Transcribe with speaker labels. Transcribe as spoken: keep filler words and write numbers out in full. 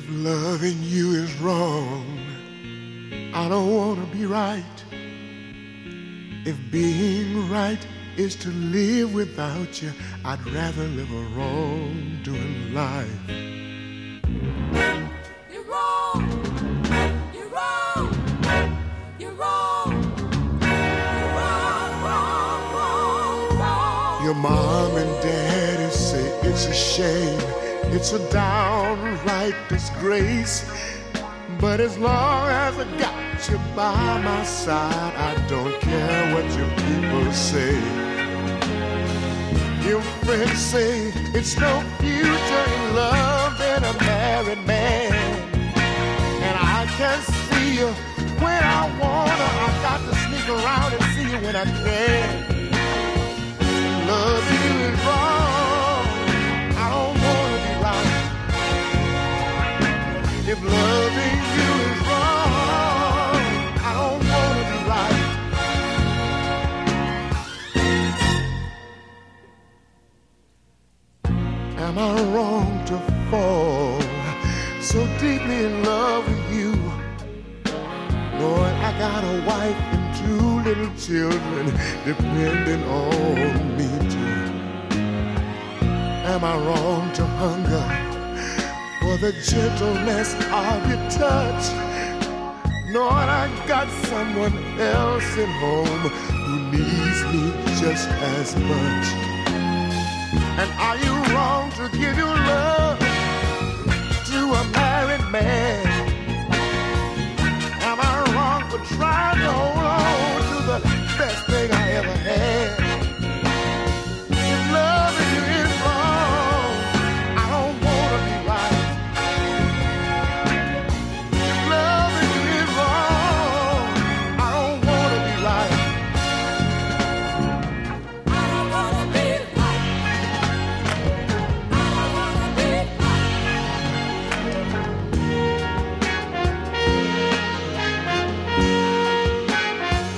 Speaker 1: If loving you is wrong, I don't want to be right. If being right is to live without you, I'd rather live a wrong-doing life.
Speaker 2: You're wrong. You're wrong. You're wrong. You're wrong, wrong, wrong, wrong.
Speaker 1: Your mom and daddy say it's a shame, it's a downright disgrace. But as long as I got you by my side, I don't care what your people say. Your friends say it's no future in love than a married man. And I can see you when I wanna. I got to sneak around and see you when I can. Love you is wrong. I don't wanna be right. If loving you is wrong, I don't wanna be right. Am I wrong to fall so deeply in love with you? Lord, I got a wife and two little children depending on me too. Am I wrong to hunger for the gentleness of your touch? Lord, I got someone else at home who needs me just as much. And are you wrong to give your